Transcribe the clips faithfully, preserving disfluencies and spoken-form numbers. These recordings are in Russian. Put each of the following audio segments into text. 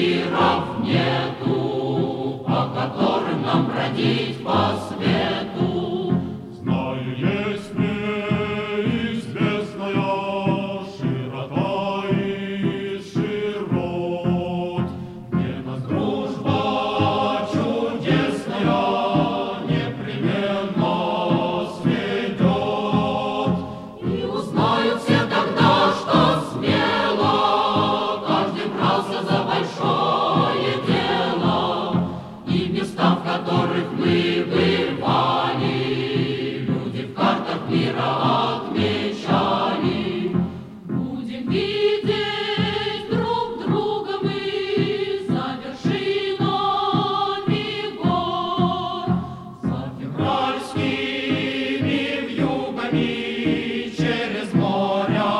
ориентиров нету, по которым нам бродить по свету. Знаю, есть неизвестная широта и широт, где нас дружба чудесная непременно сведет. И узнают все тогда, что смело каждый брался за большое дело, и места, в которых мы бывали, люди в картах мира отмечали. Будем видеть друг друга мы за вершинами гор, За февральскими вьюгами через моря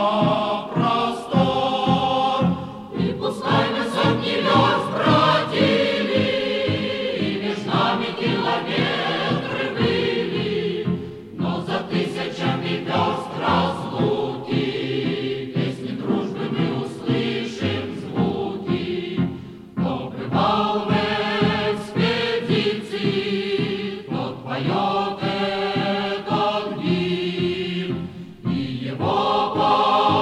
простор. и пускай мы сотни верст бродили, и между нами километры были, но за тысячами верст разлуки песни дружбы мы услышим звуки. Кто бывал в экспедиции, тот поет этот гимн, и его по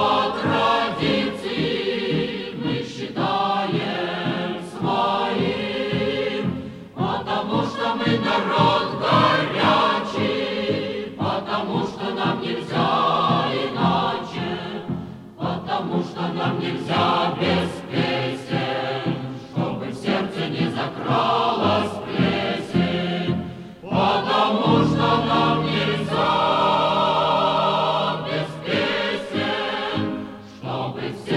традиции мы считаем своим, потому что мы народ горячий, потому что нам нельзя иначе, потому что нам нельзя без песен, чтобы в сердце не закралась плесень, потому что нам нельзя без песен, чтобы в сердце